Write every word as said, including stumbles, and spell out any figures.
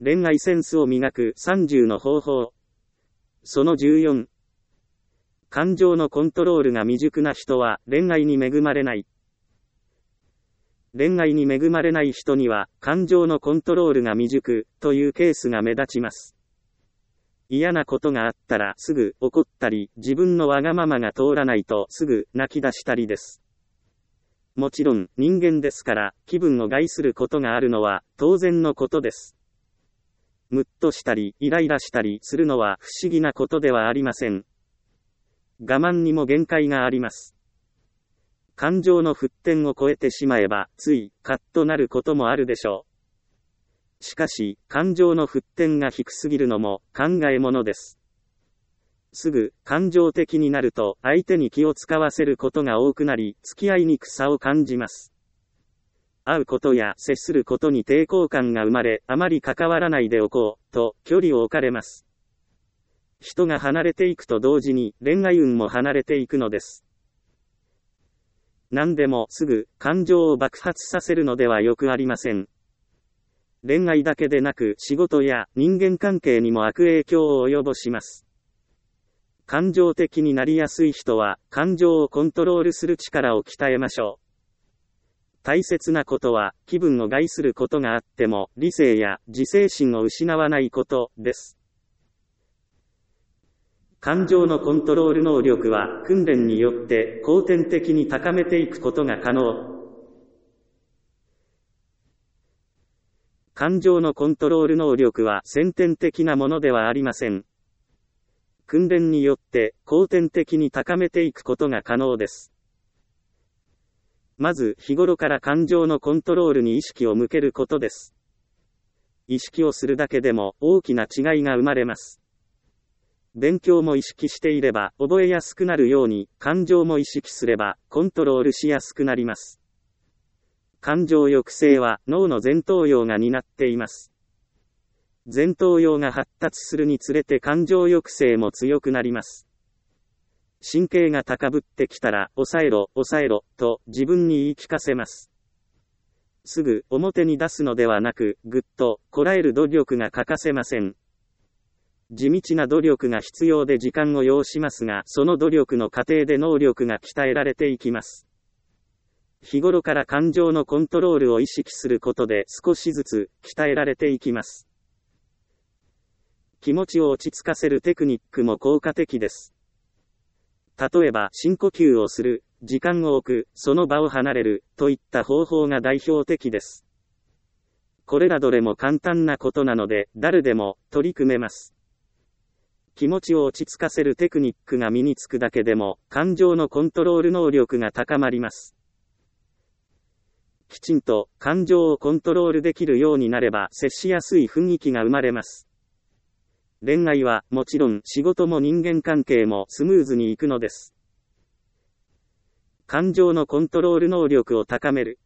恋愛センスを磨くさんじゅうの方法。そのじゅうよん。感情のコントロールが未熟な人は恋愛に恵まれない。恋愛に恵まれない人には感情のコントロールが未熟というケースが目立ちます。嫌なことがあったらすぐ怒ったり、自分のわがままが通らないとすぐ泣き出したりです。もちろん人間ですから気分を害することがあるのは当然のことです。ムッとしたりイライラしたりするのは不思議なことではありません。我慢にも限界があります。感情の沸点を超えてしまえばついカッとなることもあるでしょう。しかし感情の沸点が低すぎるのも考えものです。すぐ感情的になると相手に気を使わせることが多くなり、付き合いにくさを感じます。会うことや接することに抵抗感が生まれ、あまり関わらないでおこうと距離を置かれます。人が離れていくと同時に恋愛運も離れていくのです。何でもすぐ感情を爆発させるのではよくありません。恋愛だけでなく仕事や人間関係にも悪影響を及ぼします。感情的になりやすい人は感情をコントロールする力を鍛えましょう。大切なことは気分を害することがあっても理性や自制心を失わないことです。感情のコントロール能力は訓練によって後天的に高めていくことが可能。感情のコントロール能力は先天的なものではありません。訓練によって後天的に高めていくことが可能です。まず日頃から感情のコントロールに意識を向けることです。意識をするだけでも大きな違いが生まれます。勉強も意識していれば覚えやすくなるように、感情も意識すればコントロールしやすくなります。感情抑制は脳の前頭葉が担っています。前頭葉が発達するにつれて感情抑制も強くなります。神経が高ぶってきたら抑えろ、抑えろと自分に言い聞かせます。すぐ表に出すのではなく、ぐっとこらえる努力が欠かせません。地道な努力が必要で時間を要しますが、その努力の過程で能力が鍛えられていきます。日頃から感情のコントロールを意識することで少しずつ鍛えられていきます。気持ちを落ち着かせるテクニックも効果的です。例えば深呼吸をする、時間を置く、その場を離れるといった方法が代表的です。これらどれも簡単なことなので誰でも取り組めます。気持ちを落ち着かせるテクニックが身につくだけでも感情のコントロール能力が高まります。きちんと感情をコントロールできるようになれば接しやすい雰囲気が生まれます。恋愛はもちろん仕事も人間関係もスムーズにいくのです。感情のコントロール能力を高める。